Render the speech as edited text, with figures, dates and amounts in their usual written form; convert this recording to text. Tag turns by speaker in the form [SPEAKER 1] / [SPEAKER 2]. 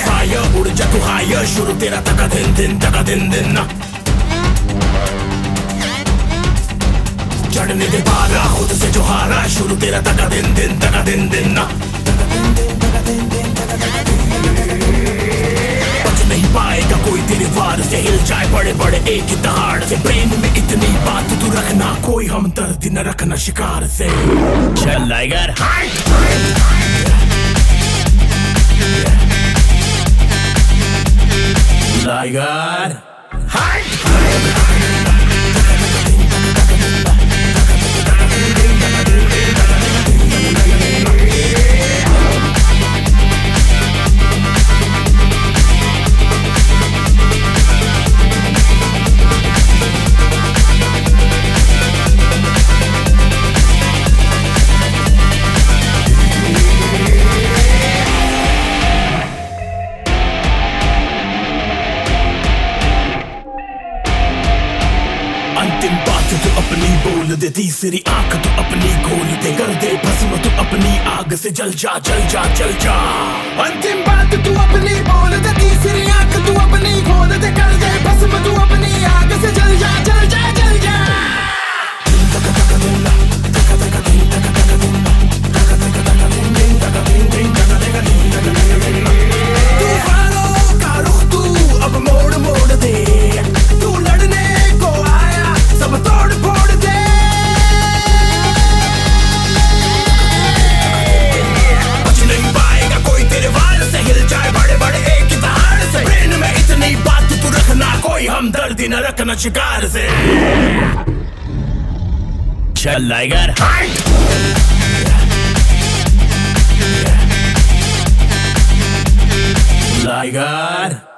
[SPEAKER 1] fire उड़ जा तू हायर शुरू तेरा तका दिन दिन तका दिन दिन ना चढ़ने दे पारा खुद से जो हारा शुरू तेरा तका दिन दिन तका दिन दिन ना बच नहीं पाएगा कोई तेरे वार से हिल जाए बड़े बड़े एक ही दहाड़ से ब्रेन में इतनी बात तू रखना कोई हमदर्दी न रखना शिकार से चल टाइगर टाइगर अंतिम बात तो अपनी बोल दे तीसरी आंख तो अपनी खोल दे कर दे भस्म तो अपनी आग से जल जा जल जा जल जा अंतिम बात तू अपनी बोल दे तीसरी आंख तू अपनी खोल दे कर दे भस्म तू अपनी आग से जल जा जल जा जल जा तूफानों का रुख तू अब मोड़ मोड़ दे तू लड़ने को आया सब तोड़ फोड़ दे बच नहीं पाएगा कोई तेरे वार से हिल जाए बड़े बड़े एक ही दहाड़ से ब्रेन में इतनी बात तू रखना कोई हमदर्दी न रखना शिकार से चल टाइगर टाइगर